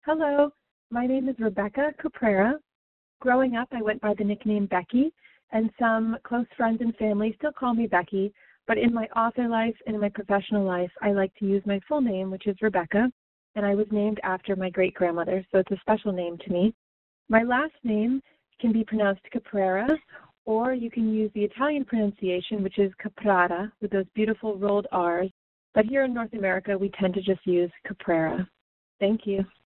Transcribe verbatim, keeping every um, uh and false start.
Hello, my name is Rebecca Caprera. Growing up, I went by the nickname Becky, and some close friends and family still call me Becky, but in my author life and in my professional life, I like to use my full name, which is Rebecca, and I was named after my great-grandmother, so it's a special name to me. My last name can be pronounced Caprera, or you can use the Italian pronunciation, which is Caprara, with those beautiful rolled R's, but here in North America, we tend to just use Caprera. Thank you.